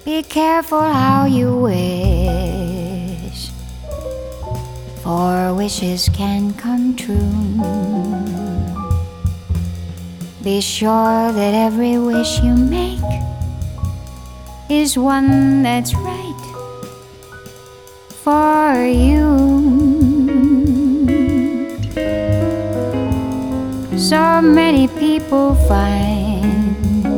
Be careful how you wish, for wishes can come true. Be sure that every wish you make is one that's right for you. So many people find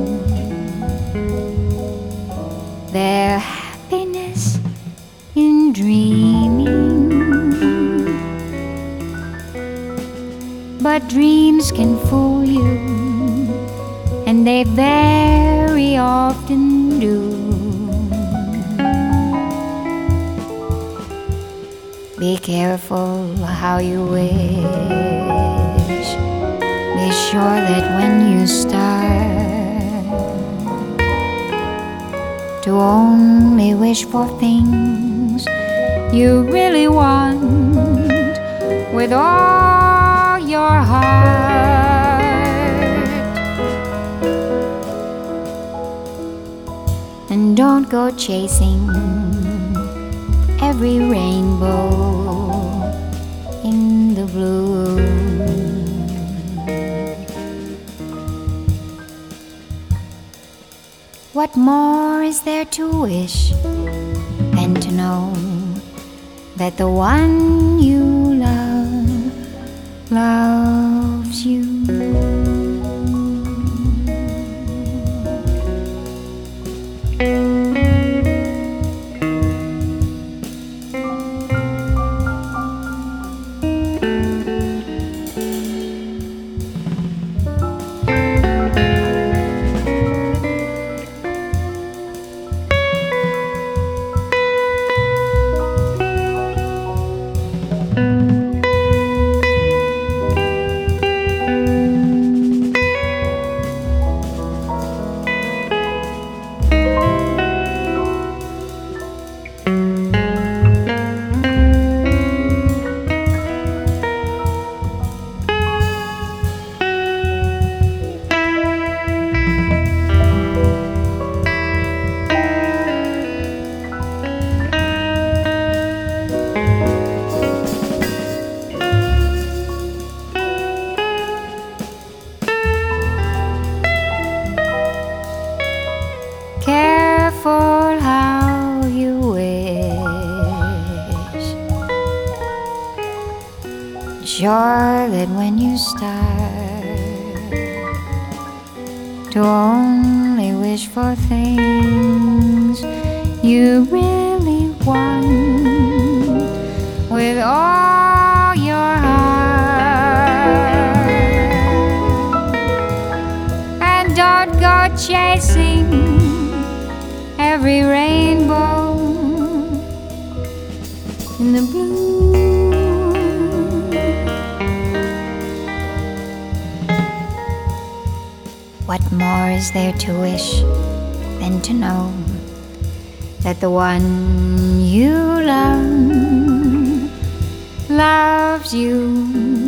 their happiness in dreaming, but dreams can fool you, and they very often do. Be careful how you wish. Be sure that when you start to only wish for things you really want with all your heart, and don't go chasing every rainbow in the blue. What more is there to wish than to know that the one you love loves you? Careful how you wish. Sure that when you start to only wish for things you really want with all your heart, and don't go chasing every rainbow in the blue. What more is there to wish than to know that the one you love loves you?